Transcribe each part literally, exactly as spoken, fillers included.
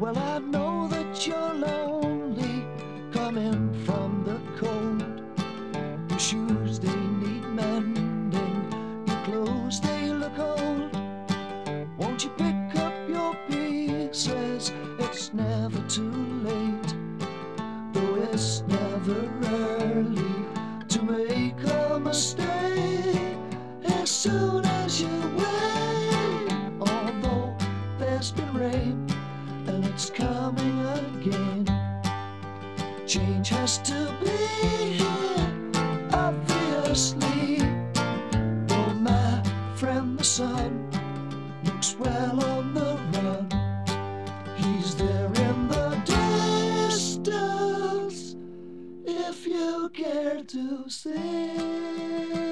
Well, I know that you're lonely, coming from the cold. Your shoes, they need mending, your clothes, they look old. Won't you pick up your pieces? It's never too late, though it's never early to make a mistake. As soon as you wait, although there's been rain and it's coming again, change has to be here, obviously. Oh, my friend the sun looks well on the run. He's there in the distance, if you care to see.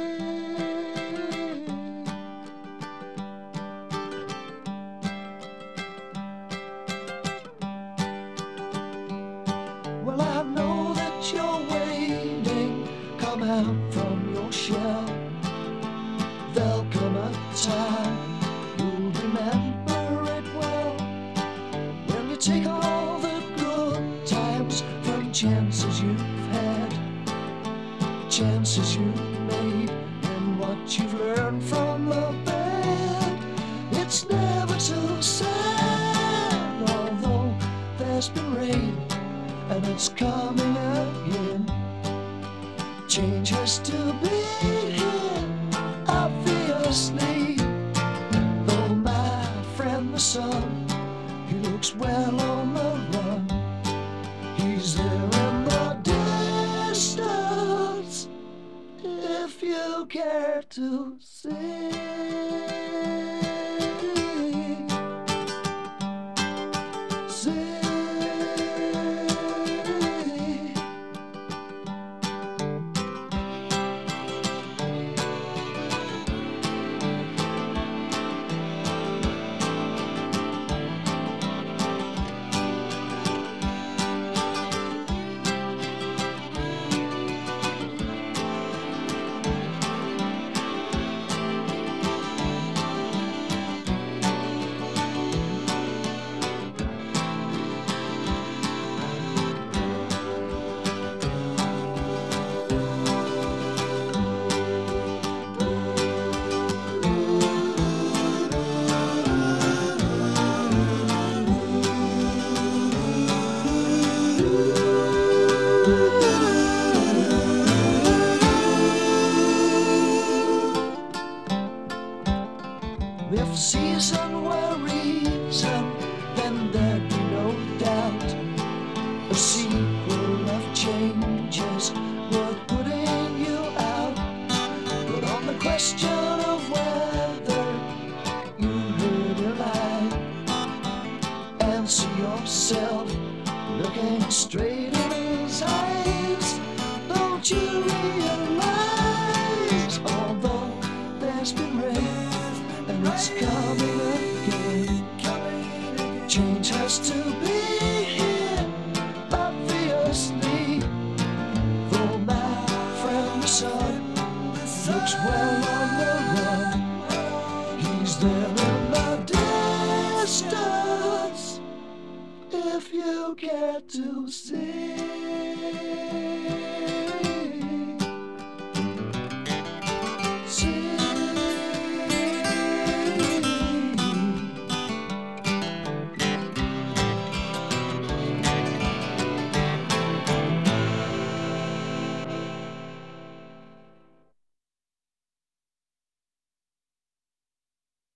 Well, I know that you're waiting, come out from your shell. There'll come a time you'll remember it well, when you take all the good times from chances you've had, chances you've made, and what you've learned from the bad. It's never too sad, although there's been rain and it's coming again. Change has to be here, obviously. Though my friend the sun, he looks well on the run. He's there in the distance, if you care to see. See. If season were reason, then there'd be no doubt a sequel of changes worth putting you out. But on the question of whether you heard a lie, answer yourself, looking straight in his eyes. Don't you realize, although there's been rain and it's coming again, change has to be